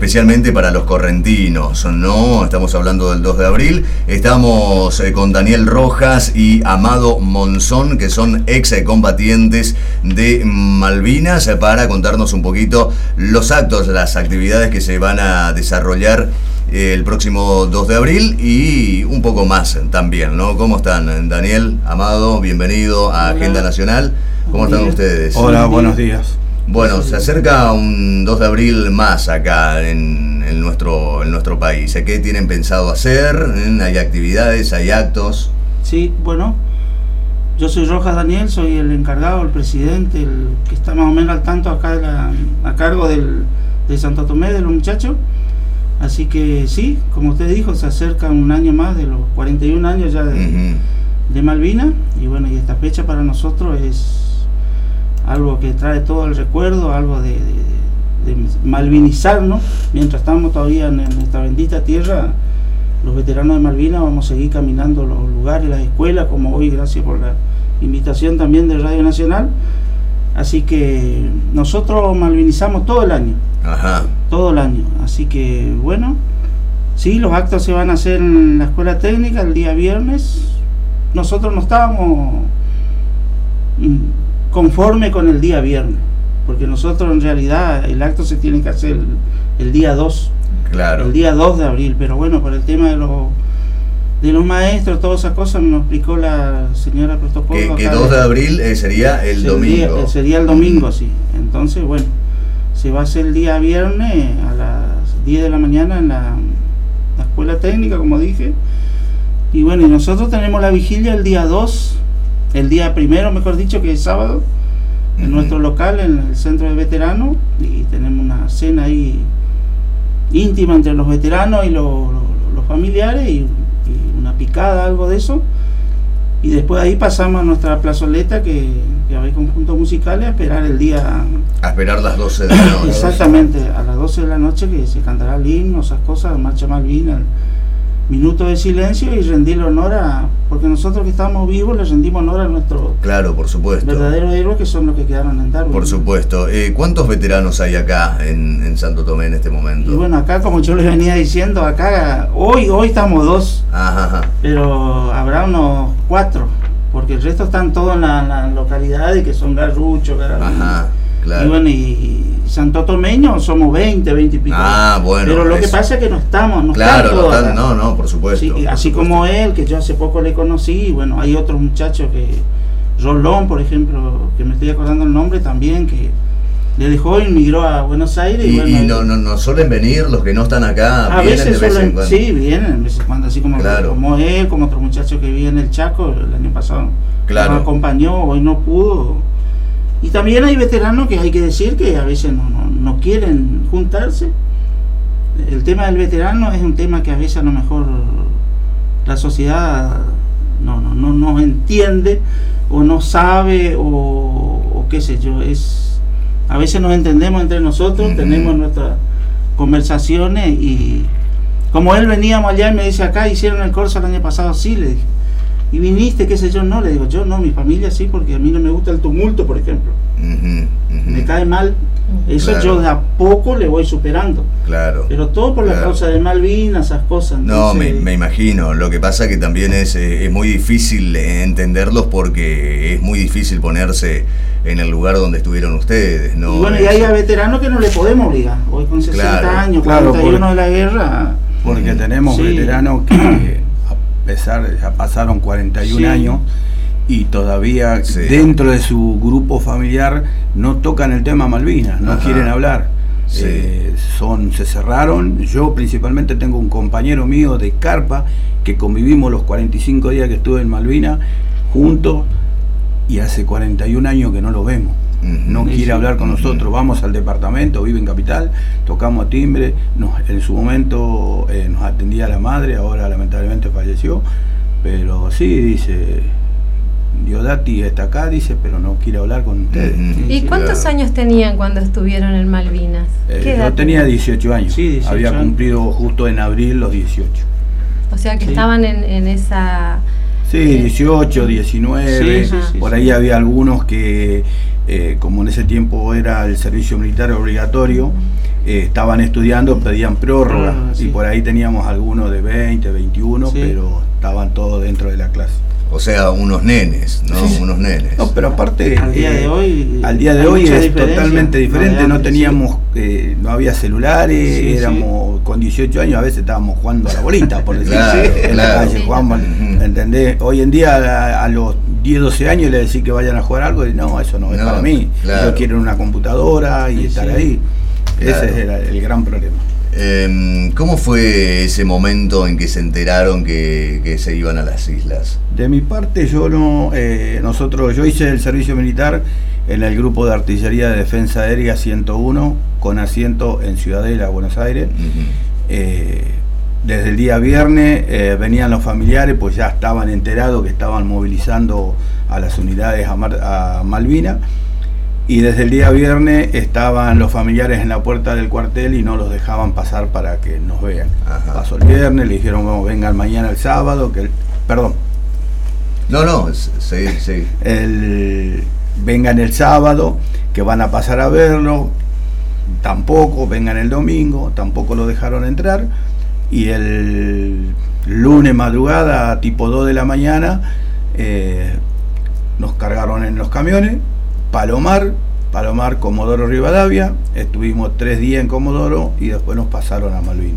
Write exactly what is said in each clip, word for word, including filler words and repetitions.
especialmente para los correntinos, ¿no? Estamos hablando del dos de abril. Estamos eh, con Daniel Rojas y Amado Monzón, que son ex combatientes de Malvinas, para contarnos un poquito los actos, las actividades que se van a desarrollar el próximo dos de abril y un poco más también, ¿no? ¿Cómo están, Daniel, Amado? Bienvenido a Hola. Agenda Nacional. ¿Cómo están ustedes? Hola, buenos días. Bueno, se acerca un dos de abril más acá en, en, nuestro, en nuestro país. ¿Qué tienen pensado hacer? ¿Hay actividades, hay actos? Sí, bueno, yo soy Rojas Daniel, soy el encargado, el presidente, el que está más o menos al tanto acá de la, a cargo del, de Santo Tomé, de los muchachos. Así que sí, como usted dijo, se acerca un año más de los cuarenta y un años ya de, uh-huh. de Malvinas. Y bueno, y esta fecha para nosotros es algo que trae todo el recuerdo, algo de, de, de malvinizarnos. Mientras estamos todavía en, en esta bendita tierra, los veteranos de Malvinas vamos a seguir caminando los lugares, las escuelas, como hoy, gracias por la invitación también de Radio Nacional. Así que nosotros malvinizamos todo el año. Ajá. Todo el año. Así que bueno, sí, los actos se van a hacer en la escuela técnica el día viernes. Nosotros no estábamos conforme con el día viernes, porque nosotros en realidad el acto se tiene que hacer el, el día dos. Claro. El día dos de abril, pero bueno, por el tema de los de los maestros, todas esas cosas, nos explicó la señora protocolo. Que, que dos de abril eh, sería el sería, domingo. Sería el domingo, sí. Entonces, bueno, se va a hacer el día viernes a las diez de la mañana en la, la escuela técnica, como dije. Y bueno, y nosotros tenemos la vigilia el día dos, el día primero, mejor dicho, que es sábado, en uh-huh. nuestro local, en el centro de veteranos, y tenemos una cena ahí íntima entre los veteranos y los, los, los familiares, y, y una picada, algo de eso. Y después ahí pasamos a nuestra plazoleta, que, que hay conjuntos musicales, a esperar el día... A esperar las doce de la noche. Exactamente, a las doce de la noche, que se cantará el himno, esas cosas, Marcha Malvinas, minuto de silencio y rendirle honor a... Porque nosotros que estamos vivos le rendimos honor a nuestros... Claro, por supuesto. Verdaderos héroes, que son los que quedaron en Darwin. Por supuesto. Eh, ¿Cuántos veteranos hay acá en, en Santo Tomé en este momento? Y bueno, acá, como yo les venía diciendo, acá hoy hoy estamos dos, ajá, ajá. pero habrá unos cuatro, porque el resto están todos en las la localidades, que son Garrucho, Garabín. Ajá, claro. Y bueno, y Santo Tomeños somos veinte, veinte y pico. Ah, bueno. Pero lo eso. que pasa es que no estamos, no claro, están todos. Están, no, no, por supuesto. Sí, por así supuesto. como él, que yo hace poco le conocí, y bueno, hay otros muchachos que... Rolón, por ejemplo, que me estoy acordando el nombre también, que le dejó y migró a Buenos Aires. Y, y, bueno, y no, no, no suelen venir los que no están acá, a vienen veces de vez suelen, en cuando. Sí, vienen de vez en cuando, así como, claro. como él, como otro muchacho que vive en el Chaco, el año pasado claro. nos acompañó, hoy no pudo. Y también hay veteranos que hay que decir que a veces no, no, no quieren juntarse. El tema del veterano es un tema que a veces a lo mejor la sociedad no, no, no, no entiende, o no sabe, o, o qué sé yo, es a veces nos entendemos entre nosotros, uh-huh. tenemos nuestras conversaciones, y como él veníamos allá y me dice, acá hicieron el corso el año pasado, sí, le dije, y viniste, qué sé yo, no, le digo, yo no, mi familia sí, porque a mí no me gusta el tumulto, por ejemplo, uh-huh, uh-huh. me cae mal, eso claro. yo de a poco le voy superando, claro, pero todo por claro. la causa de Malvinas, esas cosas. Entonces, no, me, me imagino, lo que pasa que también es, es muy difícil entenderlos, porque es muy difícil ponerse en el lugar donde estuvieron ustedes, ¿no? Y bueno, y hay a veteranos que no le podemos obligar, hoy con sesenta claro, años, claro, cuarenta y uno de la guerra. Porque tenemos sí. veteranos que a pesar de ya pasaron cuarenta y un sí. años y todavía sí. dentro de su grupo familiar no tocan el tema Malvinas, no Ajá. quieren hablar. Sí. Eh, son, se cerraron. Yo principalmente tengo un compañero mío de carpa que convivimos los cuarenta y cinco días que estuve en Malvinas juntos, y hace cuarenta y un años que no lo vemos. No quiere hablar con nosotros. Vamos al departamento, vive en Capital, tocamos a timbre, nos, en su momento eh, nos atendía la madre, ahora lamentablemente falleció, pero sí, dice, Diodati está acá, dice, pero no quiere hablar con ustedes. ¿Y cuántos claro. años tenían cuando estuvieron en Malvinas? Eh, yo tenía dieciocho años, sí, dieciocho había años. cumplido justo en abril los dieciocho. O sea que sí. estaban en, en esa... Sí, dieciocho, diecinueve, sí, sí, sí, por sí. ahí había algunos que, eh, como en ese tiempo era el servicio militar obligatorio, eh, estaban estudiando, pedían prórroga, Ah, sí. y por ahí teníamos algunos de veinte, veintiuno, Sí. pero estaban todos dentro de la clase. O sea, unos nenes, ¿no? Sí. Unos nenes. No, pero aparte, Al día eh, de hoy, al día de hay hoy mucha es diferencia, totalmente no de diferente, no antes, teníamos, eh, no había celulares, Sí, éramos con dieciocho años, a veces estábamos jugando a la bolita, por decir Claro, así, en claro. la calle, jugamos, Ujú. ¿entendés? Hoy en día a, a los diez, doce años le decís que vayan a jugar algo y no, eso no es No, para mí, claro. yo quiero una computadora y Sí, estar sí. ahí, Claro. ese era el gran problema. Eh, ¿Cómo fue ese momento en que se enteraron que, que se iban a las islas? De mi parte, yo no, eh, nosotros, yo hice el servicio militar en el grupo de artillería de defensa aérea ciento uno, con asiento en Ciudadela, Buenos Aires. Ujú. Eh, desde el día viernes eh, venían los familiares, pues ya estaban enterados que estaban movilizando a las unidades a, Mar- a Malvinas. Y desde el día viernes estaban los familiares en la puerta del cuartel y no los dejaban pasar para que nos vean. Ajá. Pasó el viernes, le dijeron, vamos, vengan mañana el sábado, que el- perdón, No, no, s- sí, sí. el, vengan el sábado, que van a pasar a verlo, tampoco, vengan el domingo, tampoco lo dejaron entrar, y el lunes madrugada, tipo dos de la mañana, eh, nos cargaron en los camiones, Palomar, Palomar, Comodoro Rivadavia, estuvimos tres días en Comodoro y después nos pasaron a Malvinas.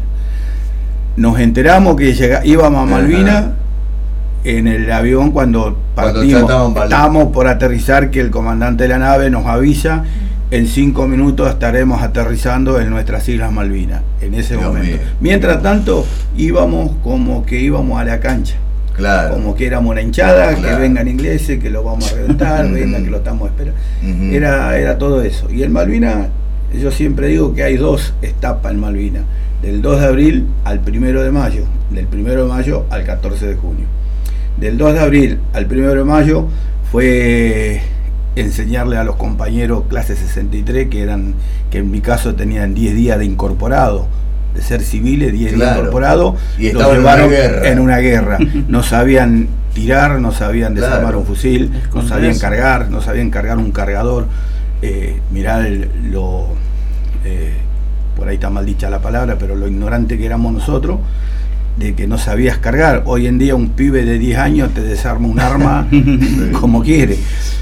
Nos enteramos que llega, íbamos a Malvinas Ajá. en el avión cuando Cuando partimos, ya estaban val- estábamos por aterrizar, que el comandante de la nave nos avisa, en cinco minutos estaremos aterrizando en nuestras Islas Malvinas, en ese Dios momento. mío. Mientras tanto, íbamos como que íbamos a la cancha, Claro. como que éramos una hinchada, Claro. que vengan ingleses, que lo vamos a reventar, Ujú. vengan, que lo estamos esperando. Ujú. Era, era todo eso. Y en Malvinas, yo siempre digo que hay dos etapas en Malvinas, del dos de abril al primero de mayo, del primero de mayo al catorce de junio. Del dos de abril al primero de mayo fue enseñarle a los compañeros clase sesenta y tres, que eran, que en mi caso tenían diez días de incorporado, de ser civiles, diez días Claro. incorporados, Y los estaban en una llevaron guerra. en una guerra. No sabían tirar, no sabían desarmar Claro. un fusil, no Esconderse. sabían cargar, no sabían cargar un cargador. Eh, mirá el- lo, eh, por ahí está mal dicha la palabra, pero lo ignorante que éramos nosotros, de que no sabías cargar. Hoy en día un pibe de diez años te desarma un arma como quiere.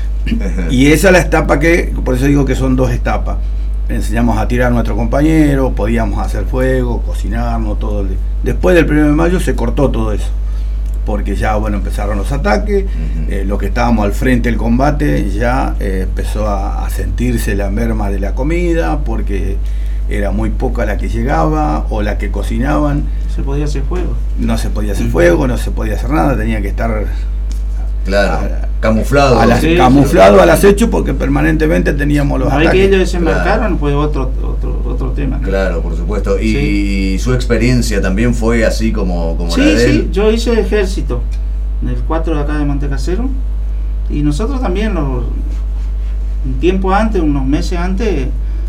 Y esa es la etapa que, por eso digo que son dos etapas. Enseñamos a tirar a nuestro compañero, podíamos hacer fuego, cocinarnos, todo. el- Después del primero de mayo se cortó todo eso, porque ya, bueno, empezaron los ataques, Ujú. eh, lo que estábamos al frente del combate ya eh, empezó a, a sentirse la merma de la comida, porque era muy poca la que llegaba o la que cocinaban, Se podía hacer fuego. no se podía hacer fuego, no se podía hacer nada, tenía que estar Claro. a- Camuflado. al, Sí, camuflado al acecho, porque permanentemente teníamos los Una vez que ataques. ellos desembarcaron Claro. fue otro, otro, otro tema, ¿no? Claro, por supuesto. Y, Sí. y su experiencia también fé así como, como la Sí, de sí, él. yo hice ejército en el cuatro de acá de Montecasero, y nosotros también, los, un tiempo antes, unos meses antes,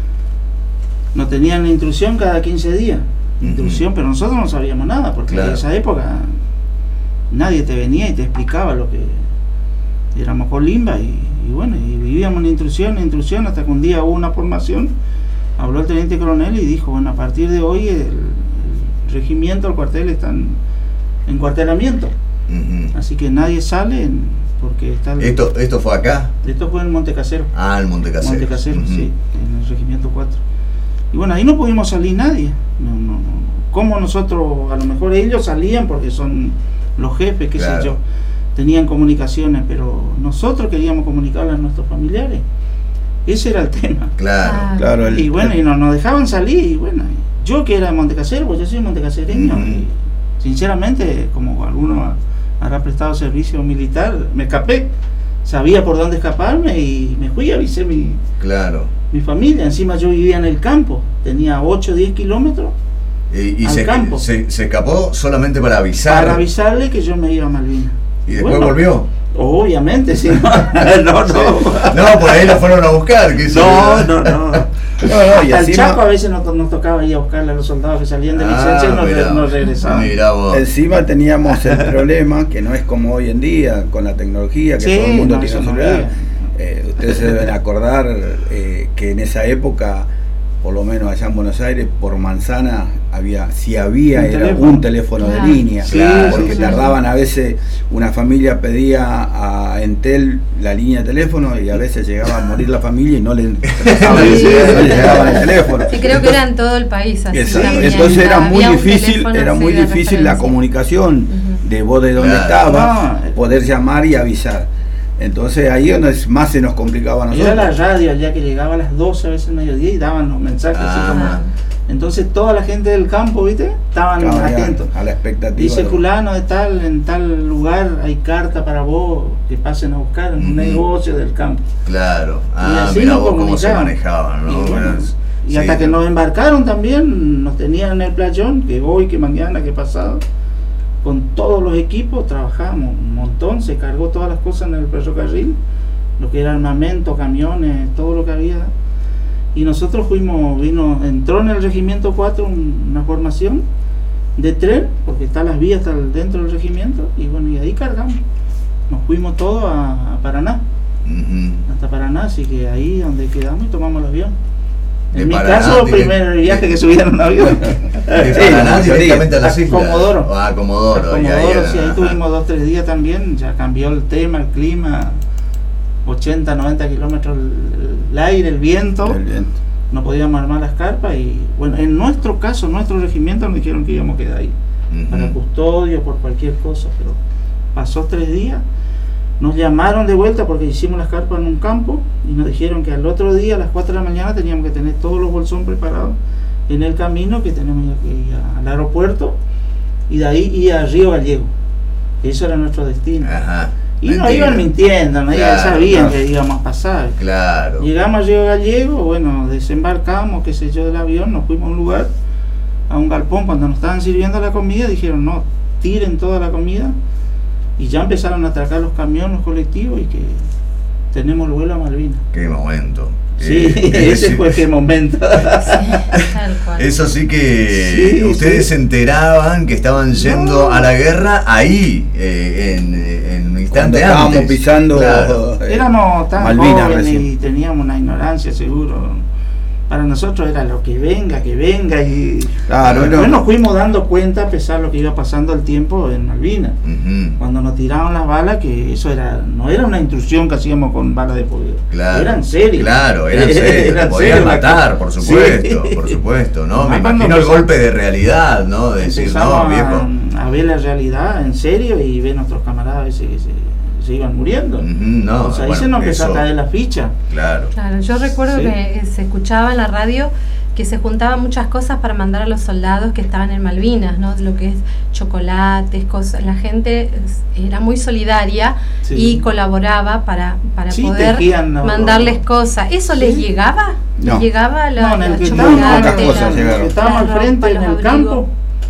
nos tenían la instrucción cada quince días, Ujú. instrucción, pero nosotros no sabíamos nada, porque Claro. en esa época nadie te venía y te explicaba lo que éramos colimba, y, y bueno, y vivíamos en instrucción, en instrucción, hasta que un día hubo una formación, habló el teniente coronel y dijo, bueno, a partir de hoy el, el regimiento, el cuartel están en cuartelamiento, Ujú. así que nadie sale en- porque está el- Esto, esto fue acá. esto fue en Montecasero, Ah, en Montecasero. Montecasero, Ujú. sí, en el regimiento cuatro. Y bueno, ahí no pudimos salir nadie. No, no, no. Como nosotros, a lo mejor ellos salían porque son los jefes, qué Claro. sé yo, tenían comunicaciones, pero nosotros queríamos comunicarle a nuestros familiares. Ese era el tema. Claro. Ah. Claro, el- Y bueno, y nos, nos dejaban salir, y bueno, yo que era de Montecasero, pues yo soy montecasereño, Ujú. y sinceramente, como alguno habrá prestado servicio militar, me escapé, sabía por dónde escaparme y me fui, avisé a mi, Claro. mi familia. Encima yo vivía en el campo, tenía ocho o diez kilómetros Y, y Al se, campo. se, se escapó solamente para avisar. para avisarle que yo me iba a Malvinas. Y después Bueno, volvió. Obviamente, sí. No, no, no. No, por ahí lo fueron a buscar. que No, eso- no, no. No, no, y Hasta el encima- Chaco a veces nos, nos tocaba ir a buscarle a los soldados que salían de Ah, licencia y nos, mirá. nos regresaban. Mirá vos. Encima teníamos el problema, que no es como hoy en día, con la tecnología, que Sí, todo el mundo no, tiene eso un no celular. había. Eh, ustedes se deben acordar eh, que en esa época, por lo menos allá en Buenos Aires, por manzana, había, si había, un era teléfono. un teléfono Claro. de línea, Sí, porque sí, sí, tardaban sí. a veces, una familia pedía a Entel la línea de teléfono y a veces llegaba a morir la familia y no le, no le Sí. llegaban el teléfono. Sí, creo que era en todo el país así. Exacto. también. Entonces era muy Había un difícil, teléfono era así muy de difícil la referencia. comunicación Ujú. de vos de dónde Claro. estaba, No. poder llamar y avisar. Entonces ahí es donde más se nos complicaba a nosotros. Era la radio allá que llegaba a las doce a veces al mediodía y daban los mensajes así Ah. como. Entonces toda la gente del campo, ¿viste? Estaban Estaban ya atentos. a la expectativa. Dice de- fulano de tal, en tal lugar hay carta para vos, que pasen a buscar en un Ujú. negocio del campo. Claro. Y Ah, así mira nos vos cómo se comunicaban. manejaban, ¿no? Y, bueno, Bueno, y sí. hasta que nos embarcaron también, nos tenían en el playón, que hoy, que mañana, que pasado. Con todos los equipos trabajamos un montón, se cargó todas las cosas en el ferrocarril, lo que era armamento, camiones, todo lo que había. Y nosotros fuimos, vino, entró en el regimiento cuatro un- una formación de tren, porque están las vías hasta el- dentro del regimiento, y bueno, y ahí cargamos. Nos fuimos todos a, a Paraná, Ujú. hasta Paraná, así que ahí donde quedamos y tomamos el avión. De En mi Paraná, caso, el de- primer viaje que subí en un avión. De Sí, Paraná la directamente a las a islas. Comodoro. Ah, Comodoro. A y ahí Comodoro, era- sí, ahí ajá. tuvimos dos, tres días también, ya cambió el tema, el clima, ochenta, noventa kilómetros el, el aire, el viento, El viento. no podíamos armar las carpas y bueno, en nuestro caso, nuestro regimiento nos dijeron que íbamos a quedar ahí, Ujú. para custodio, por cualquier cosa, pero pasó tres días, nos llamaron de vuelta porque hicimos las carpas en un campo y nos dijeron que al otro día a las cuatro de la mañana teníamos que tener todos los bolsones preparados en el camino, que tenemos que ir al aeropuerto y de ahí ir a Río Gallego, que eso era nuestro destino. Ajá. Y nos Mentira. iban mintiendo, no Claro, sabían claro. que íbamos a pasar. Claro. Llegamos a Río Gallego, bueno, desembarcamos, qué sé yo, del avión, nos fuimos a un lugar, a un galpón, cuando nos estaban sirviendo la comida, dijeron, no, tiren toda la comida, y ya empezaron a atracar los camiones, los colectivos, y que tenemos el vuelo a Malvinas. Qué momento. Sí, Eh, ese sí. fue ese momento. Sí, tal cual. Eso sí que Sí, ustedes sí. se enteraban que estaban yendo No. a la guerra ahí, eh, en, en un instante Cuando estábamos antes. pisando Claro. eh, Éramos tan Malvinas jóvenes recién. y teníamos una ignorancia, seguro. Para nosotros era lo que venga, que venga, y Claro, después no. nos fuimos dando cuenta, a pesar de lo que iba pasando el tiempo en Malvinas. Ujú. Cuando nos tiraban las balas, que eso era no era una instrucción que hacíamos con balas de poder, Claro. eran serios. Claro, eran serios. Eran Te podían serios, matar, la por cosa. supuesto, Sí. por supuesto, ¿no? Me Además, cuando imagino el empezamos- golpe de realidad, ¿no? De decir, Empezamos no, viejo. a, a ver la realidad en serio y ver nuestros camaradas a veces que se, se iban muriendo. Ujú, no, Entonces ahí bueno, se nos empezó eso- a caer la ficha. Claro. Claro, yo recuerdo Sí. que se escuchaba en la radio que se juntaban muchas cosas para mandar a los soldados que estaban en Malvinas, ¿no? Lo que es chocolates, cosas. La gente era muy solidaria Sí. y colaboraba para, para Sí, poder tejían, ¿no? mandarles cosas. ¿Eso Sí. les llegaba? No. ¿Les llegaba la, No, en el la que chocolate, estábamos, pocas cosas la- llegaron. que estábamos la al frente ropa, en el los campo, abrigos?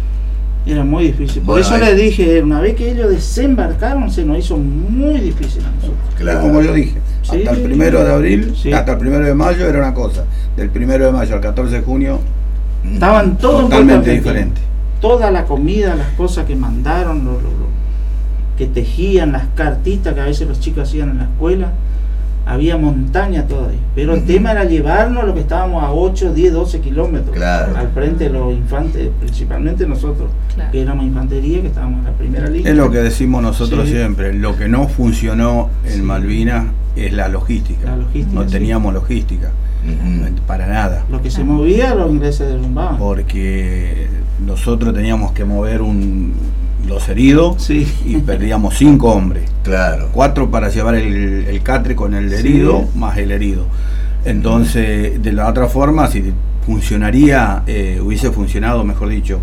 era muy difícil. Por Bueno, eso ahí- les dije, una vez que ellos desembarcaron, se nos hizo muy difícil a nosotros. Claro. Como yo dije, Sí. hasta el primero de abril, Sí. hasta el primero de mayo era una cosa. Del primero de mayo al catorce de junio, Estaban todos en totalmente Puerto Argentino. diferente. Toda la comida, las cosas que mandaron, lo, lo- lo- que tejían, las cartitas que a veces los chicos hacían en la escuela, había montaña todavía. Pero el Ujú. tema era llevarnos lo que estábamos a ocho, diez, doce kilómetros Claro. al frente de los infantes, principalmente nosotros, Claro. que éramos infantería, que estábamos en la primera línea. Es lo que decimos nosotros Sí. siempre. Lo que no funcionó en Sí. Malvinas es la logística. La logística, no sí. teníamos logística, Ujú. para nada. Lo que se movía, los ingleses derrumbaban. Porque nosotros teníamos que mover un, los heridos Sí. y perdíamos cinco hombres. Claro. Cuatro para llevar el, el catre con el Sí. herido, más el herido. Entonces, de la otra forma, si funcionaría, eh, hubiese funcionado, mejor dicho,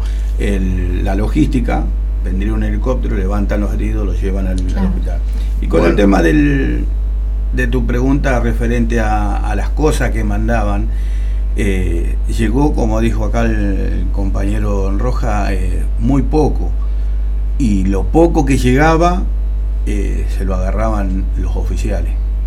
el- la logística, vendría un helicóptero, levantan los heridos, los llevan al, al Claro. hospital. Y con Bueno. el tema del, de tu pregunta referente a, a las cosas que mandaban, eh, llegó, como dijo acá el, el compañero Don Roja, eh, muy poco. Y lo poco que llegaba, eh, se lo agarraban los oficiales.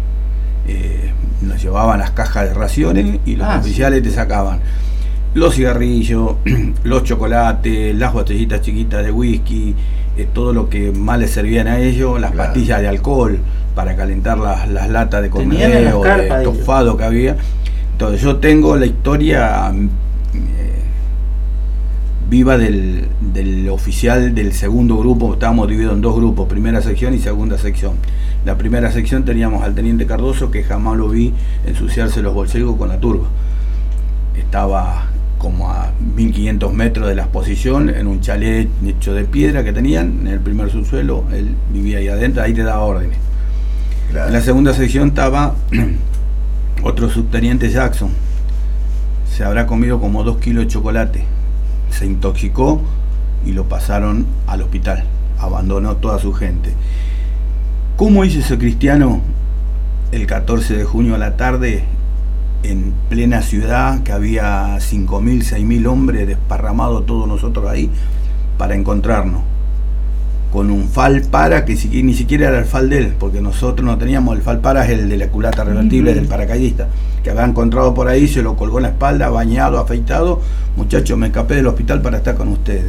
Eh, nos llevaban las cajas de raciones y los Ah, oficiales te sacaban los cigarrillos, los chocolates, las botellitas chiquitas de whisky, eh, todo lo que más les servían a ellos, las Claro. pastillas de alcohol para calentar las, las latas de Tenían en las corneo, de carpas ellos. estofado que había. Entonces yo tengo la historia eh, viva del, del oficial del segundo grupo. Estábamos divididos en dos grupos, primera sección y segunda sección. La primera sección teníamos al teniente Cardoso, que jamás lo vi ensuciarse los bolsillos con la turba. Estaba como a mil quinientos metros de la exposición, en un chalet hecho de piedra que tenían, en el primer subsuelo. Él vivía ahí adentro, ahí te daba órdenes. Claro. En la segunda sección estaba otro subteniente Jackson. Se habrá comido como dos kilos de chocolate, se intoxicó y lo pasaron al hospital, abandonó toda su gente. ¿Cómo hizo ese cristiano el catorce de junio a la tarde, en plena ciudad, que había cinco mil, seis mil hombres desparramados todos nosotros ahí, para encontrarnos? Con un fal para, que si, ni siquiera era el fal de él, porque nosotros no teníamos. El fal para es el de la culata revertible, uh-huh, del paracaidista, que había encontrado por ahí, se lo colgó en la espalda, bañado, afeitado. Muchachos, me escapé del hospital para estar con ustedes.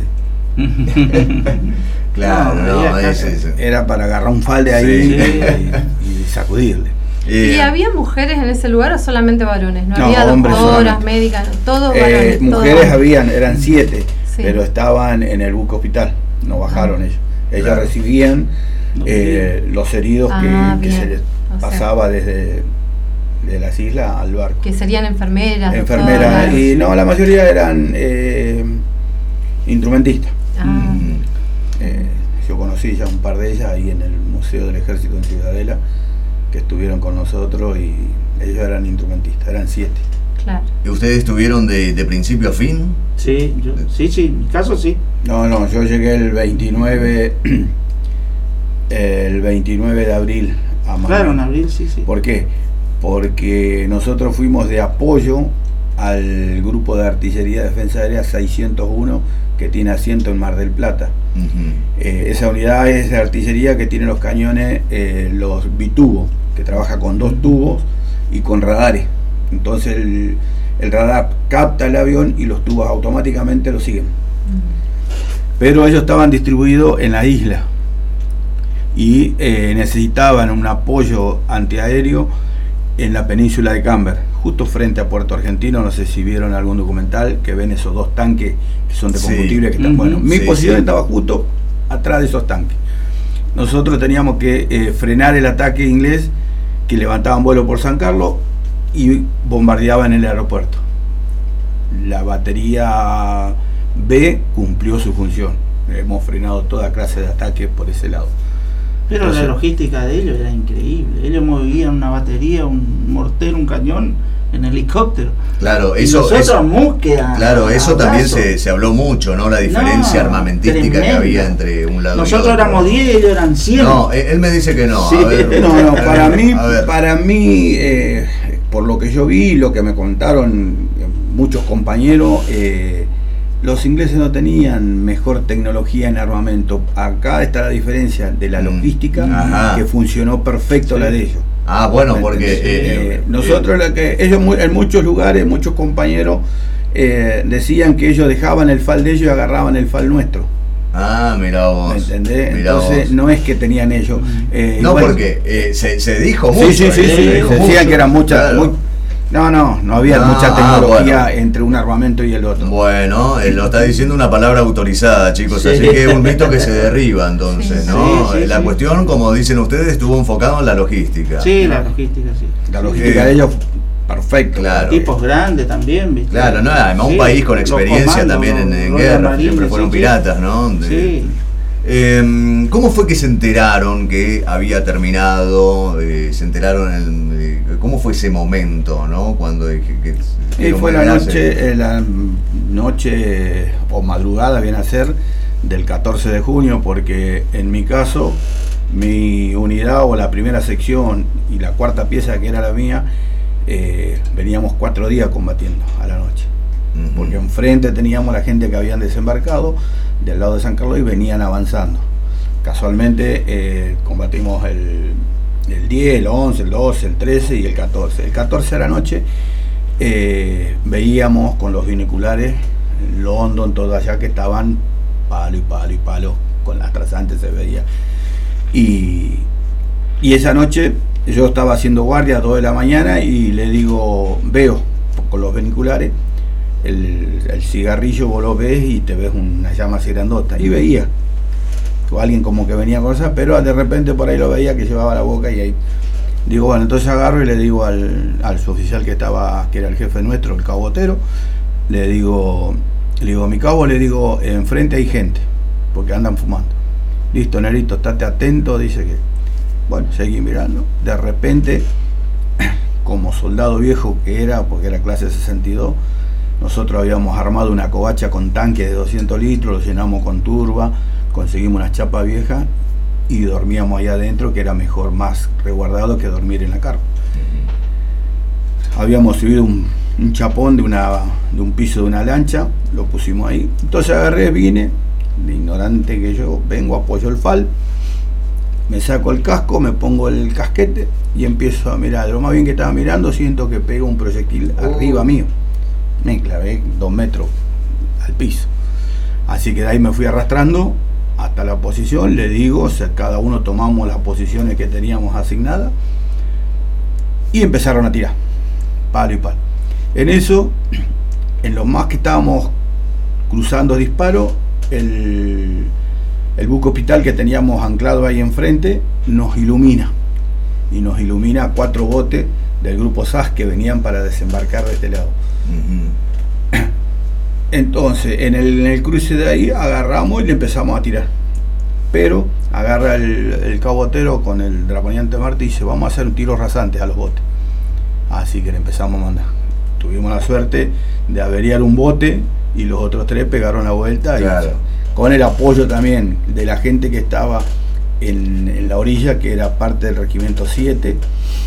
Claro, no, no, ese, ese. Era para agarrar un fal de ahí, sí, y, y sacudirle. ¿Y había mujeres en ese lugar o solamente varones? No, no había doctoras, médicas, todos eh, varones. Mujeres todos habían, eran siete, sí, pero estaban en el buque hospital, no bajaron, ah, ellos. Ellos claro. recibían eh, los heridos ah, que, que se les o pasaba sea, desde de las islas al barco. Que serían enfermeras. Enfermeras, y no, la mayoría eran eh, instrumentistas. Ah. Mm. Eh, yo conocí ya un par de ellas ahí en el Museo del Ejército en Ciudadela, que estuvieron con nosotros, y ellos eran instrumentistas, eran siete. Claro. ¿Y ustedes estuvieron de, de principio a fin? Sí, yo, sí, sí, en mi caso sí. No, no, yo llegué el veintinueve, el veintinueve de abril a Malvinas. Claro, en abril, sí, sí. ¿Por qué? Porque nosotros fuimos de apoyo al grupo de artillería de defensa aérea seiscientos uno, que tiene asiento en Mar del Plata. Uh-huh. Eh, esa unidad es de artillería que tiene los cañones, eh, los bitubos, que trabaja con dos tubos y con radares. Entonces el, el radar capta el avión y los tubos automáticamente lo siguen. Uh-huh. Pero ellos estaban distribuidos en la isla y eh, necesitaban un apoyo antiaéreo en la península de Camber, justo frente a Puerto Argentino. No sé si vieron algún documental que ven esos dos tanques que son de combustible, sí, que están, uh-huh, bueno, mi sí, posición sí. estaba justo atrás de esos tanques. Nosotros teníamos que eh, frenar el ataque inglés, que levantaban vuelo por San Carlos y bombardeaban el aeropuerto. La batería B cumplió su función. Hemos frenado toda clase de ataques por ese lado. Pero entonces, la logística de ellos era increíble. Ellos movían una batería, un mortero, un cañón en helicóptero. Claro, y eso. Nosotros eso búsqueda. Claro, eso abrazo. También se, se habló mucho, ¿no? La diferencia no, armamentística tremenda. Que había entre un lado Nosotros y otro. Nosotros éramos diez y ellos eran cien. No, él me dice que no. Sí. A ver, no, no, para mí, para mí, eh, por lo que yo vi, lo que me contaron muchos compañeros, eh, los ingleses no tenían mejor tecnología en armamento. Acá está la diferencia de la logística, mm, que funcionó perfecto, sí, la de ellos. Ah, bueno, porque eh, eh, nosotros, eh, la que ellos en muchos lugares, muchos compañeros eh, decían que ellos dejaban el fal de ellos y agarraban el fal nuestro. Ah, mirá vos. ¿Me entendés? Mirá Entonces vos. No es que tenían ellos. Eh, no, igual, porque eh, se, se dijo mucho. Sí, sí, sí, eh, sí, se dijo decían mucho, que eran muchas. claro. Muy, no, no, no había No, mucha tecnología, ah, bueno. entre un armamento y el otro. Bueno, él lo está diciendo una palabra autorizada, chicos, Sí. así que es un mito que se derriba entonces, Sí, ¿no? sí, sí, la sí. cuestión, como dicen ustedes, estuvo enfocado en la logística. Sí, la logística, sí. La logística Sí. de ellos, perfecto. Claro. Tipos grandes también, ¿viste? Claro, no, además Sí, un país con los experiencia comandos, también en, en los guerra, marines, siempre fueron sí, piratas, ¿no? De- Sí. Eh, ¿Cómo fue que se enteraron que había terminado? Eh, ¿Se enteraron? En, eh, ¿Cómo fue ese momento, no? Cuando que, que, Y fue la noche, eh, la noche o madrugada, viene a ser, del catorce de junio, porque en mi caso, mi unidad o la primera sección y la cuarta pieza, que era la mía, eh, veníamos cuatro días combatiendo a la noche. Uh-huh. Porque enfrente teníamos la gente que habían desembarcado del lado de San Carlos y venían avanzando. Casualmente eh, combatimos el, el diez, el once, el doce, el trece y el catorce. El catorce a la noche eh, veíamos con los binoculares London, todo allá, que estaban palo y palo y palo, con las trazantes se veía. Y, y esa noche yo estaba haciendo guardia a dos de la mañana y le digo, veo con los biniculares, el, el cigarrillo vos lo ves y te ves una llama así grandota, y veía o alguien como que venía con cosas, pero de repente por ahí lo veía que llevaba la boca, y ahí digo, bueno, entonces agarro y le digo al, al suboficial que estaba, que era el jefe nuestro, el cabotero, le digo, le digo, mi cabo, le digo, enfrente hay gente, porque andan fumando. Listo, Nerito, estate atento, dice que, bueno, seguí mirando, de repente, como soldado viejo que era, porque era clase sesenta y dos, nosotros habíamos armado una covacha con tanque de doscientos litros, lo llenamos con turba, conseguimos una chapa vieja y dormíamos allá adentro, que era mejor, más resguardado que dormir en la carpa. Uh-huh. Habíamos subido un, un chapón de, una, de un piso de una lancha, lo pusimos ahí. Entonces agarré, vine, de ignorante que yo, vengo, apoyo el fal, me saco el casco, me pongo el casquete y empiezo a mirar. De lo más bien que estaba mirando, siento que pega un proyectil uh. arriba mío. Me clavé dos metros al piso. Así que de ahí me fui arrastrando hasta la posición, le digo, o sea, cada uno tomamos las posiciones que teníamos asignadas y empezaron a tirar, palo y palo. En eso, en lo más que estábamos cruzando disparos, el, el buque hospital que teníamos anclado ahí enfrente nos ilumina, y nos ilumina cuatro botes del grupo S A S que venían para desembarcar de este lado. Uh-huh. Entonces, en el, en el cruce de ahí agarramos y le empezamos a tirar. Pero agarra el, el cabotero con el draponiante Martí y dice, vamos a hacer un tiro rasante a los botes. Así que le empezamos a mandar. Tuvimos la suerte de averiar un bote y los otros tres pegaron la vuelta. Claro. Y con el apoyo también de la gente que estaba en, en la orilla, que era parte del regimiento siete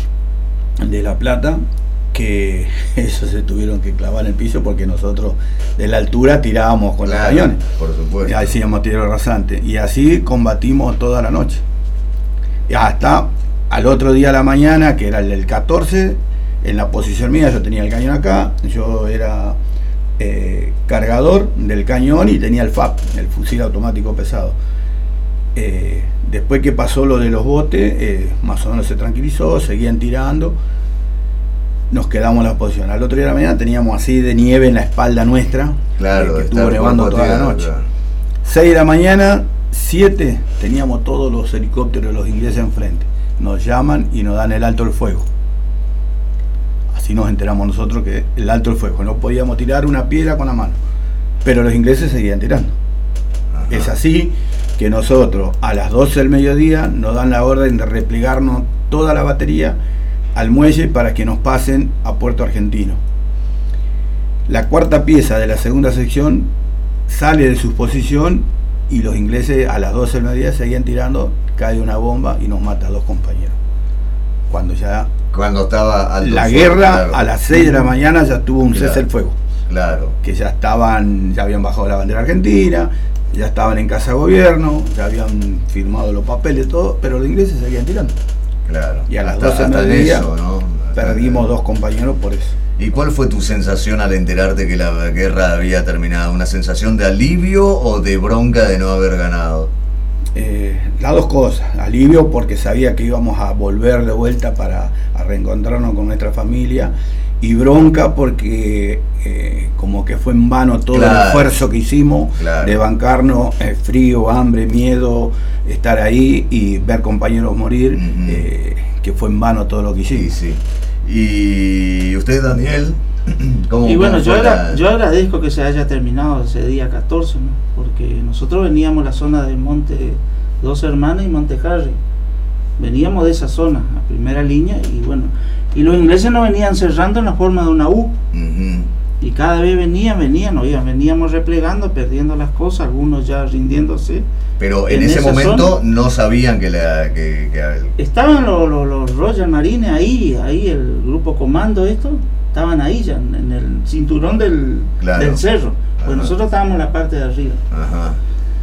de La Plata, que esos se tuvieron que clavar en el piso porque nosotros de la altura tirábamos con claro, los cañones, por supuesto. Y hacíamos tiro rasante y así combatimos toda la noche y hasta al otro día a la mañana, que era el del catorce, en la posición mía yo tenía el cañón acá, yo era eh, cargador del cañón y tenía el F A P, el fusil automático pesado. Eh, después que pasó lo de los botes, eh, más o menos se tranquilizó, seguían tirando. Nos quedamos en la posición. Al otro día de la mañana teníamos así de nieve en la espalda nuestra, claro, que estuvo nevando toda la noche. Claro. seis de la mañana, siete, teníamos todos los helicópteros de los ingleses enfrente. Nos llaman y nos dan el alto el fuego. Así nos enteramos nosotros que el alto el fuego. No podíamos tirar una piedra con la mano, pero los ingleses seguían tirando. Ajá. Es así que nosotros a las doce del mediodía nos dan la orden de replegarnos toda la batería al muelle para que nos pasen a Puerto Argentino. La cuarta pieza de la segunda sección sale de su posición y los ingleses a las doce del mediodía seguían tirando, cae una bomba y nos mata a dos compañeros. Cuando ya cuando estaba alto la fuego, guerra, claro. A las seis de la mañana ya tuvo un claro, cese el fuego. Claro. Que ya estaban, ya habían bajado la bandera argentina, ya estaban en casa de gobierno, ya habían firmado los papeles, todo, pero los ingleses seguían tirando. Claro. Y a las hasta, doce del mediodía eso, ¿no? Perdimos dos compañeros por eso. ¿Y cuál fue tu sensación al enterarte que la guerra había terminado? ¿Una sensación de alivio o de bronca de no haber ganado? Eh, las dos cosas. Alivio porque sabía que íbamos a volver de vuelta para a reencontrarnos con nuestra familia, y bronca porque eh, como que fue en vano todo claro, el esfuerzo que hicimos, claro, de bancarnos eh, frío, hambre, miedo, estar ahí y ver compañeros morir, uh-huh, eh, que fue en vano todo lo que hicimos. Sí, sí. ¿Y usted, Daniel? ¿Cómo, y bueno, yo, era, yo agradezco que se haya terminado ese día catorce, ¿no? Porque nosotros veníamos a la zona de Monte Dos Hermanas y Monte Harry, veníamos de esa zona, a primera línea, y bueno, y los ingleses nos venían cerrando en la forma de una U, uh-huh, y cada vez venían, venían, oigan, veníamos replegando, perdiendo las cosas, algunos ya rindiéndose. Pero en, en ese momento zona, no sabían que la que, que... estaban los, los, los Royal Marines ahí, ahí el grupo comando esto, estaban ahí ya en, en el cinturón del, claro, del cerro, pues nosotros estábamos en la parte de arriba. Ajá.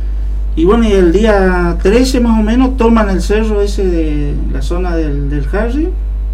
Y bueno, y el día trece más o menos toman el cerro ese de la zona del, del Harry,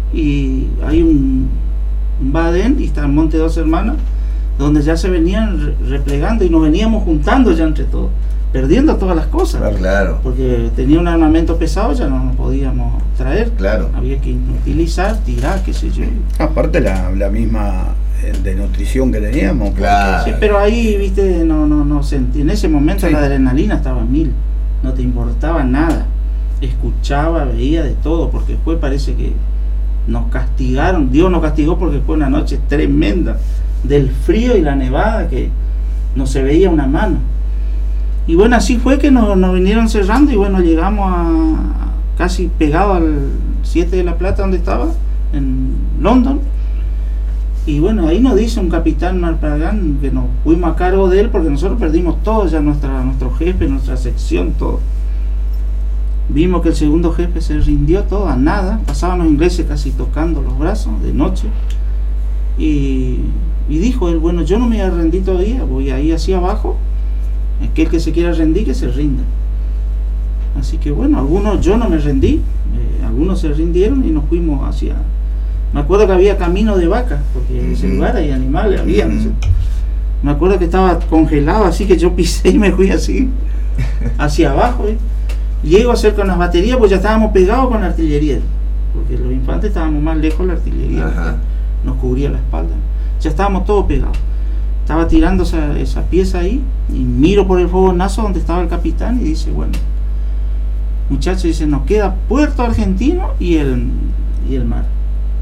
y hay un, un Baden y está el Monte Dos Hermanas, donde ya se venían re, replegando y nos veníamos juntando ya entre todos, perdiendo todas las cosas. Claro, claro. Porque tenía un armamento pesado, ya no nos podíamos traer. Claro. Había que utilizar, tirar, qué sé yo. Aparte la, la misma de nutrición que teníamos. Claro. Sí, pero ahí, viste, no, no, no sentí. En ese momento sí. La adrenalina estaba a mil, no te importaba nada. Escuchaba, veía de todo, porque después parece que nos castigaron. Dios nos castigó porque fue una noche tremenda, del frío y la nevada que no se veía una mano. Y bueno, así fue que nos, nos vinieron cerrando y bueno, llegamos a casi pegado al siete de la Plata, donde estaba, en London. Y bueno, ahí nos dice un capitán Marpagán que nos fuimos a cargo de él porque nosotros perdimos todo, ya nuestra, nuestro jefe, nuestra sección, todo. Vimos que el segundo jefe se rindió todo, a nada. Pasaban los ingleses casi tocando los brazos de noche. Y, y dijo él, bueno, yo no me voy a rendir todavía, voy ahí hacia abajo. Aquel que se quiera rendir, que se rinda. Así que bueno, algunos, yo no me rendí, eh, algunos se rindieron y nos fuimos hacia... Me acuerdo que había camino de vaca, porque en ese lugar hay animales, había. No sé. Me acuerdo que estaba congelado, así que yo pisé y me fui así, hacia abajo. ¿eh? Llego a hacer con las baterías, pues ya estábamos pegados con la artillería, porque los infantes estábamos más lejos de la artillería, nos cubría la espalda. Ya estábamos todos pegados. Estaba tirando esa, esa pieza ahí, y miro por el fogonazo donde estaba el capitán y dice, bueno, muchachos, dice, nos queda Puerto Argentino y el, y el mar.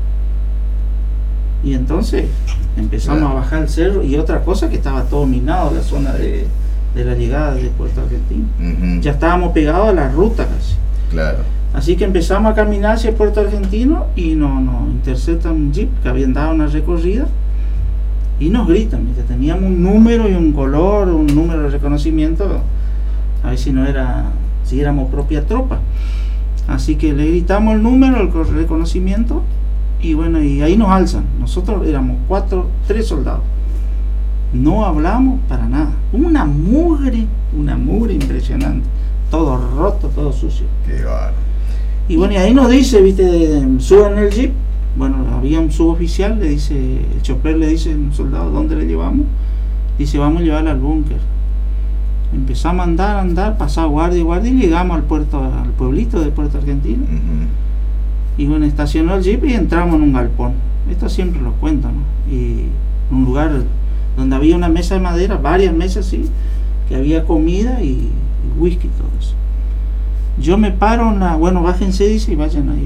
Y entonces empezamos claro. a bajar el cerro, y otra cosa que estaba todo minado, la zona de, de la llegada de Puerto Argentino. Uh-huh. Ya estábamos pegados a la ruta casi. Claro. Así que empezamos a caminar hacia Puerto Argentino y nos no, interceptan un jeep que habían dado una recorrida y nos gritan, que teníamos un número y un color, un número de reconocimiento, a ver si no era, si éramos propia tropa. Así que le gritamos el número, el reconocimiento. Y bueno, y ahí nos alzan. Nosotros éramos cuatro, tres soldados. No hablamos para nada. Una mugre, una mugre impresionante. Todo roto, todo sucio. Qué bárbaro. Y bueno, y ahí nos dice, viste, suban el jeep. Bueno, había un suboficial, le dice, el chofer le dice a un soldado, ¿dónde le llevamos? Dice, vamos a llevarle al búnker. Empezamos a andar, a andar, pasar guardia y guardia y llegamos al puerto, al pueblito de Puerto Argentino. Uh-huh. Y bueno, estacionó el jeep y entramos en un galpón. Esto siempre lo cuento, ¿no? Y un lugar donde había una mesa de madera, varias mesas, sí, que había comida y, y whisky, todo eso. Yo me paro, en la, bueno, bájense, dice, y vayan ahí.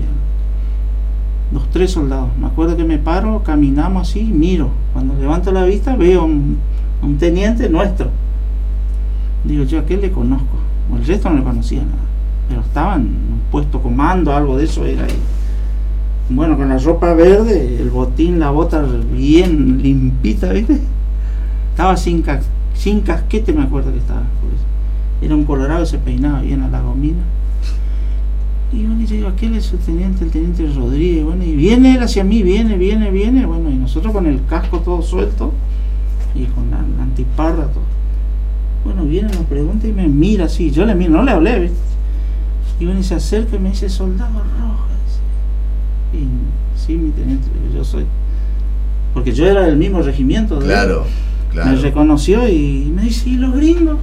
Los tres soldados. Me acuerdo que me paro, caminamos así, y miro. Cuando levanto la vista, veo un, un teniente nuestro. Digo, yo a aquel le conozco. El resto no le conocía nada. Pero estaban en un puesto comando, algo de eso era ahí. Bueno, con la ropa verde, el botín, la bota bien limpita, ¿viste? Estaba sin, ca sin casquete, me acuerdo que estaba. Pues. Era un colorado y se peinaba bien a la gomina. Y bueno, y yo digo, aquel es el teniente, el teniente Rodríguez. Bueno, y viene él hacia mí, viene, viene, viene. Bueno, y nosotros con el casco todo suelto y con la, la antiparra todo. Bueno, viene, nos pregunta y me mira así. Yo le miro, no le hablé, ¿viste? Y bueno, y se acerca y me dice, soldado Rojas. Y sí, mi teniente, yo soy. Porque yo era del mismo regimiento. De claro, él. claro. Me reconoció y me dice, ¿y los gringos?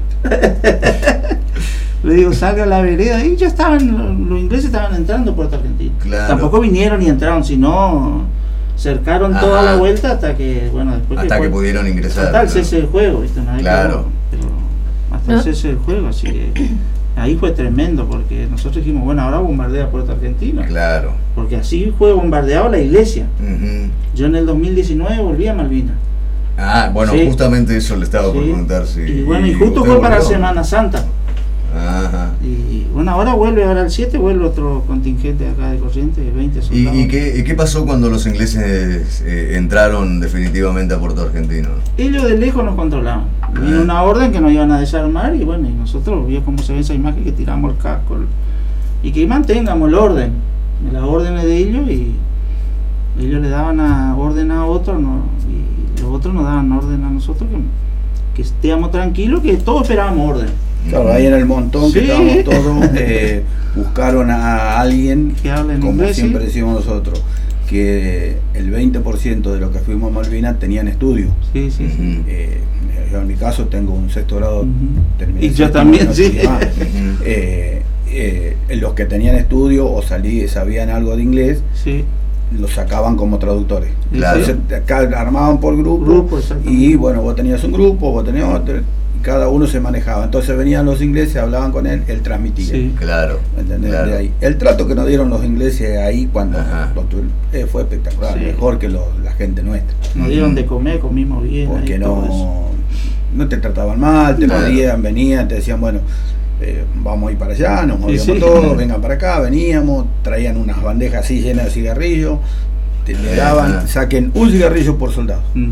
Le digo, salga a la vereda. Y ya estaban, los ingleses estaban entrando a Puerto Argentino. Claro. Tampoco vinieron ni entraron, sino cercaron Ajá. toda la vuelta hasta que, bueno, después hasta que, que pudieron ingresar. Hasta el cese del juego, ¿viste? No claro. Que, pero hasta ¿No? el cese del juego, así que ahí fue tremendo, porque nosotros dijimos, bueno, ahora bombardea Puerto Argentino. Claro. Porque así fue bombardeado la iglesia. Uh-huh. Yo en el dos mil diecinueve volví a Malvinas. Ah, bueno, sí. justamente eso le estaba sí. por preguntar. Sí. Y bueno, y justo fue para Semana Santa. Ajá. Y bueno, ahora vuelve, ahora el siete vuelve otro contingente acá de Corrientes, veinte soldados. ¿Y, y, qué, ¿Y qué pasó cuando los ingleses eh, entraron definitivamente a Puerto Argentino? Ellos de lejos nos controlaban. Ah. Vino una orden que nos iban a desarmar y bueno, y nosotros vio cómo se ve esa imagen, que tiramos el casco y que mantengamos el orden, las órdenes de ellos, y ellos le daban a orden a otros, no, y los otros nos daban orden a nosotros, que, que estemos tranquilos, que todos esperábamos orden. Claro, ahí en el montón sí. que estábamos todos, eh, buscaron a alguien, que hablen como inglés, siempre sí. decimos nosotros, que el veinte por ciento de los que fuimos a Malvinas tenían estudio. Sí, sí, sí. Uh-huh. eh, yo en mi caso tengo un sexto grado. Uh-huh. Y yo también, sí. Uh-huh. eh, eh, los que tenían estudio o salí, sabían algo de inglés, sí. los sacaban como traductores. Claro. Entonces, acá armaban por grupo, Grupo, y bueno, vos tenías un grupo, vos tenías otro, cada uno se manejaba. Entonces venían los ingleses, hablaban con él, él transmitía. Sí. Claro. ¿Entendés? Claro. De ahí. El trato que nos dieron los ingleses ahí cuando los tu- eh, fue espectacular, Sí. mejor que lo- la gente nuestra. Nos dieron de comer, comimos bien. Porque ahí, todo eso. no, no te trataban mal, te Nada. pedían, venían, te decían, bueno, eh, vamos a ir para allá, nos movíamos sí. todos, vengan para acá, veníamos, traían unas bandejas así llenas de cigarrillos, te le daban, Ajá. saquen un cigarrillo por soldado, Ujú.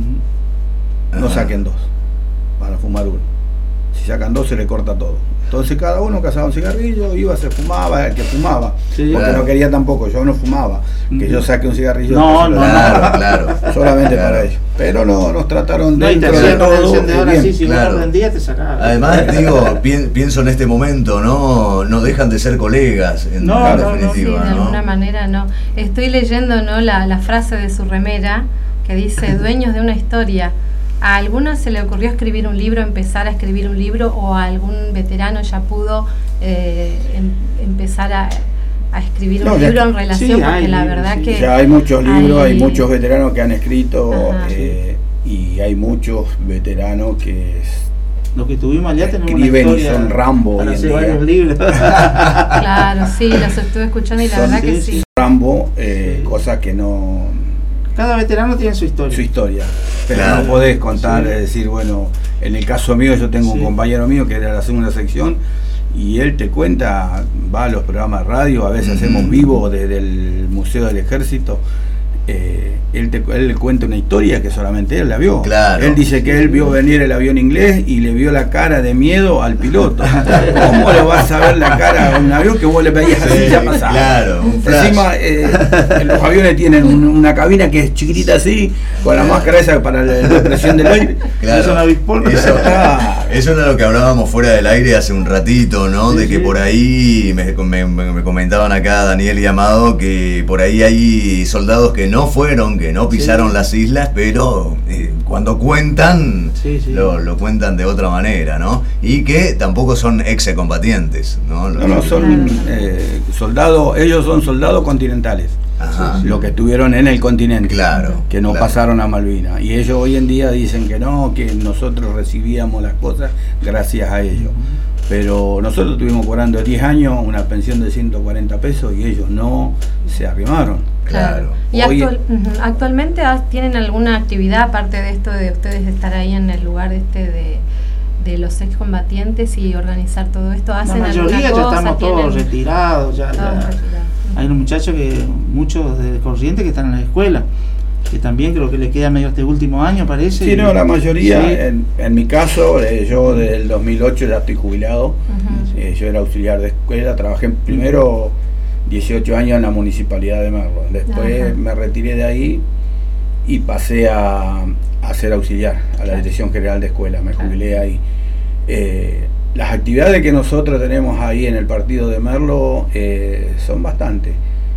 no Ajá. saquen dos, para fumar uno. Si sacan dos se le corta todo. Entonces cada uno cazaba un cigarrillo, iba, se fumaba, el que fumaba, Sí. porque Claro. no quería tampoco, yo no fumaba, que yo saque un cigarrillo No, después se lo no, daba. Claro, claro. solamente Claro. para ellos. Pero no, nos trataron No, y te dentro de hacían con el todo encendedor bien. así, si Claro. vos lo prendías te sacaba. Además, digo, pi- pienso en este momento, ¿no? No dejan de ser colegas, en, No, en no, no, Sí, definitiva, de ¿no? alguna manera no. Estoy leyendo, ¿no?, la, la frase de su remera que dice dueños de una historia. ¿A alguno se le ocurrió escribir un libro, empezar a escribir un libro, o a algún veterano ya pudo eh, em- empezar a, a escribir No, un ya- libro en relación? sí, porque hay la libros, verdad sí. que Ya hay muchos libros, hay, hay- muchos veteranos que han escrito, Ajá. eh, y hay muchos veteranos que s- Los que estuvimos allá tenemos una escriben y historia son Rambo para hoy en hacer día. varios libros. Claro, sí, los estuve escuchando y la Son- verdad que sí, sí. Rambo, eh, Sí. cosas que no... Cada veterano tiene su historia. su historia. Pero Claro. no podés contar, Sí. es decir, bueno, en el caso mío yo tengo Sí. un compañero mío que era de la segunda sección, y él te cuenta, va a los programas de radio, a veces Ujú. hacemos vivo desde el Museo del Ejército. Eh, él, te, él le cuenta una historia que solamente él la vio. Claro. Él dice que él vio venir el avión inglés y le vio la cara de miedo al piloto. ¿Cómo le vas a ver la cara a un avión que vos le veías así? Sí, Ya pasaba. claro, un flash. Encima, eh, los aviones tienen un- una cabina que es chiquitita así, con la máscara esa para la, la presión del aire. Claro. Es una bispol. Eso, Ah. eso era lo que hablábamos fuera del aire hace un ratito, ¿no? Sí, De que sí. por ahí me, me- me comentaban acá Daniel y Amado que por ahí hay soldados que no fueron, que no pisaron Sí. las islas, pero eh, cuando cuentan Sí, sí. Lo, lo cuentan de otra manera, ¿no? Y que tampoco son excombatientes, ¿no? No, no, son eh, soldados, ellos son soldados continentales. Ajá. Lo que estuvieron en el continente, Claro, que no claro. pasaron a Malvinas. Y ellos hoy en día dicen que no, que nosotros recibíamos las cosas gracias a ellos. Pero nosotros estuvimos cobrando diez años una pensión de ciento cuarenta pesos y ellos no se arrimaron. Claro. ¿Y Hoy- actual- ujú, actualmente ah, tienen alguna actividad aparte de esto de ustedes estar ahí en el lugar este de, de los excombatientes y organizar todo esto? La ¿Hacen mayoría alguna ya cosa? estamos todos ¿Tienen- retirados. Ya, todos ya. retirados? Hay unos muchachos que, muchos de Corrientes que están en la escuela, que también creo que le queda medio este último año, parece. Sí, y- no, la mayoría, Sí. en, en mi caso, eh, yo desde el dos mil ocho ya estoy jubilado. Ujú. Eh, yo era auxiliar de escuela, trabajé primero dieciocho años en la municipalidad de Merlo, después Ajá. me retiré de ahí y pasé a, a ser auxiliar a la Claro. Dirección General de Escuela, me Claro. jubilé ahí. Eh, las actividades que nosotros tenemos ahí en el partido de Merlo eh, son bastantes,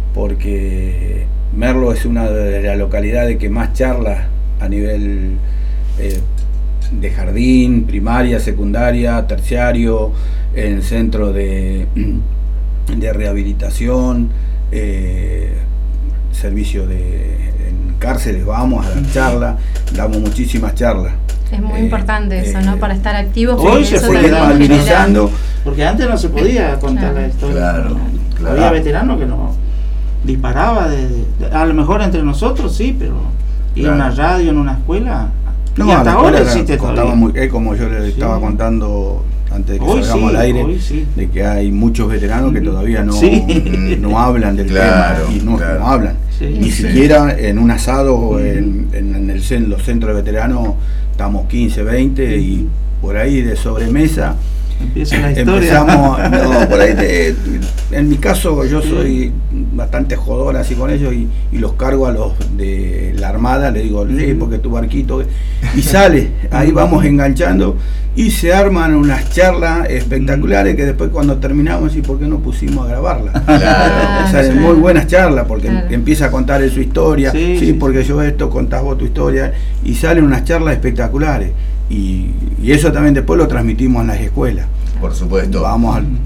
porque Merlo es una de las localidades que más charla a nivel eh, de jardín, primaria, secundaria, terciario, en centro de, de rehabilitación, eh, servicio de en cárceles, vamos a dar charlas, damos muchísimas charlas. Es muy Eh, importante eso, eh, ¿no? Para estar activos. Hoy porque se eso puede seguir dar también genera- malvinizando. Porque antes no se podía contar Claro. la historia. Claro, claro. Había veteranos que no disparaba, de, de- a lo mejor entre nosotros sí, pero ir a Claro. una radio, en una escuela, No, y hasta a la ahora escuela existe contaba todavía. muy, eh, como yo le Sí. estaba contando antes de que Hoy salgamos sí, al aire, hoy sí. de que hay muchos veteranos que todavía no, Sí. no hablan del Claro, tema y no, claro. no hablan. Sí. Ni Sí. siquiera en un asado o en, en, en el, cen- los centros de veteranos estamos quince, veinte y por ahí de sobremesa Empieza la historia. empezamos, no, por ahí de- en mi caso yo soy bastante jodón así con ellos y, y los cargo a los de la armada, le digo, sí, porque tu barquito, y sale, ahí vamos enganchando y se arman unas charlas espectaculares que después cuando terminamos, ¿y por qué no pusimos a grabarla? Claro. O sea, claro. muy buenas charlas porque Claro. empieza a contar él su historia, Sí, sí, sí, porque yo esto, contás vos tu historia, y salen unas charlas espectaculares. Y, y eso también después lo transmitimos en las escuelas. Por supuesto. Vamos al-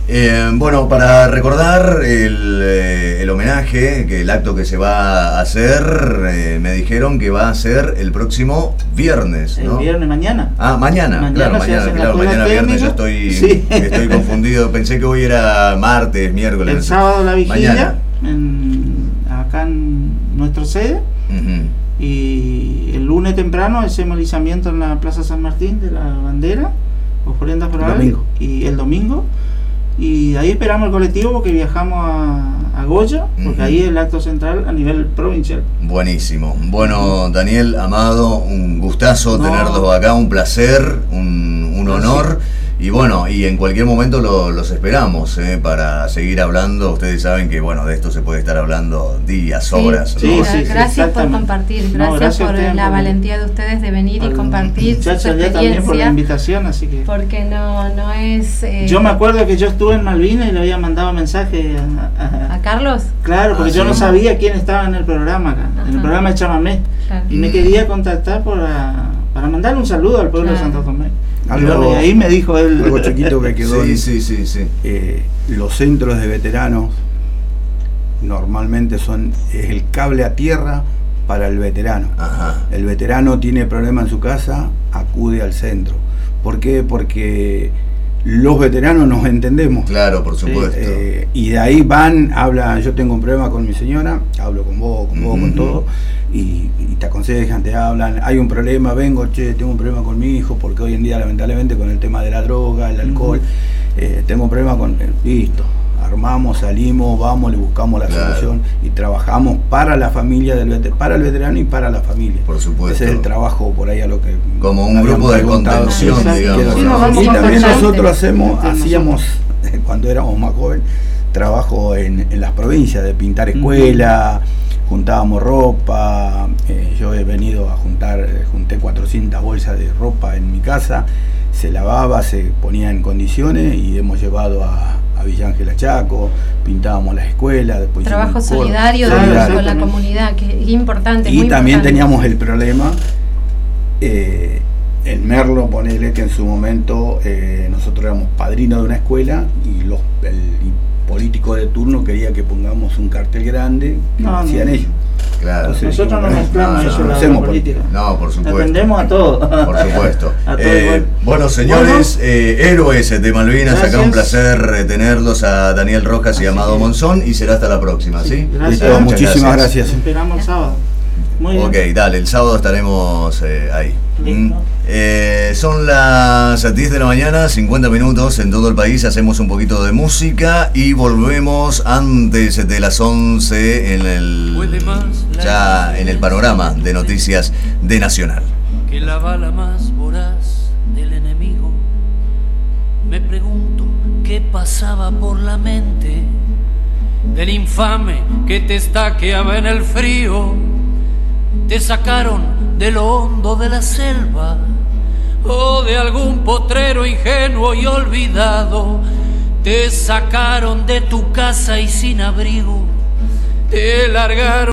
Eh, bueno, para recordar el, eh, el homenaje, que el acto que se va a hacer, eh, me dijeron que va a ser el próximo viernes, ¿no? El viernes, mañana. Ah, mañana, mañana claro, mañana, claro, mañana viernes. Yo estoy, sí. estoy confundido, pensé que hoy era martes, miércoles. El sábado la vigilia, en, acá en nuestra sede, uh-huh. y el lunes temprano hacemos el izamiento en la Plaza San Martín de la bandera, ofrendas florales, y el domingo. Y ahí esperamos el colectivo porque viajamos a, a Goya, porque uh-huh. ahí es el acto central a nivel provincial. Buenísimo. Bueno, Daniel, Amado, un gustazo no. tenerlos acá, un placer, un, un honor. Sí. Y bueno, y en cualquier momento lo, los esperamos eh, para seguir hablando. Ustedes saben que bueno, de esto se puede estar hablando días, sí, horas. Sí, ¿no? sí, gracias por compartir, gracias, no, gracias por la por valentía de ustedes de venir y compartir su experiencia. También por la invitación, así que porque no, no es. Eh, yo me acuerdo que yo estuve en Malvinas y le había mandado mensaje a, a, ¿A Carlos. Claro, porque ah, yo sí. no sabía quién estaba en el programa acá, Ajá. en el programa de Chamamé, claro. y me quería contactar para, para mandarle un saludo al pueblo claro. de Santo Tomé. Algo, y ahí me dijo él. Algo chiquito que quedó. Sí, sí, sí, sí. Eh, los centros de veteranos normalmente son es el cable a tierra para el veterano. Ajá. El veterano tiene problema en su casa, acude al centro. ¿Por qué? Porque los veteranos nos entendemos. Claro, por supuesto. Eh, y de ahí van, hablan, yo tengo un problema con mi señora, hablo con vos, con vos, uh-huh. con todo, y, y te aconsejan, te hablan, hay un problema, vengo, che, tengo un problema con mi hijo, porque hoy en día lamentablemente con el tema de la droga, el alcohol, uh-huh. eh, tengo un problema con, eh, listo, armamos, salimos, vamos, le buscamos la claro. solución y trabajamos para la familia del veterano, para el veterano y para la familia. Por supuesto. Ese es el trabajo por ahí a lo que como un grupo de contención, sí, digamos. Sí, ¿no? Y también nosotros hacemos, hacíamos cuando éramos más jóvenes, trabajo en, en las provincias de pintar escuela, uh-huh. juntábamos ropa, eh, yo he venido a juntar, eh, junté cuatrocientas bolsas de ropa en mi casa, se lavaba, se ponía en condiciones y hemos llevado a a Villa Ángela Chaco, pintábamos las escuelas, después trabajo solidario, solidario con la comunidad, que es importante. Y muy también importante. Teníamos el problema, eh, en Merlo, ponele que en su momento eh, nosotros éramos padrinos de una escuela y los, el político de turno quería que pongamos un cartel grande que no, hacían no. ellos. Claro. Entonces, nosotros no mezclamos eso, la, la política. No, por supuesto. Atendemos a todo. Por supuesto. a todo eh, bueno, señores, bueno, eh, héroes de Malvinas, gracias. Acá un placer tenerlos a Daniel Rojas y Amado Monzón, y será hasta la próxima, ¿sí? Gracias. Listo, muchísimas gracias. gracias. Esperamos el sábado. Muy bien. Ok, dale, el sábado estaremos eh, ahí. Mm. Eh, son las diez de la mañana, cincuenta minutos en todo el país. Hacemos un poquito de música y volvemos antes de las once en el ya en el panorama de noticias de Nacional. Que la bala más voraz del enemigo, me pregunto qué pasaba por la mente del infame que te estaqueaba en el frío. Te sacaron de lo hondo de la selva o de algún potrero ingenuo y olvidado. Te sacaron de tu casa y sin abrigo te largaron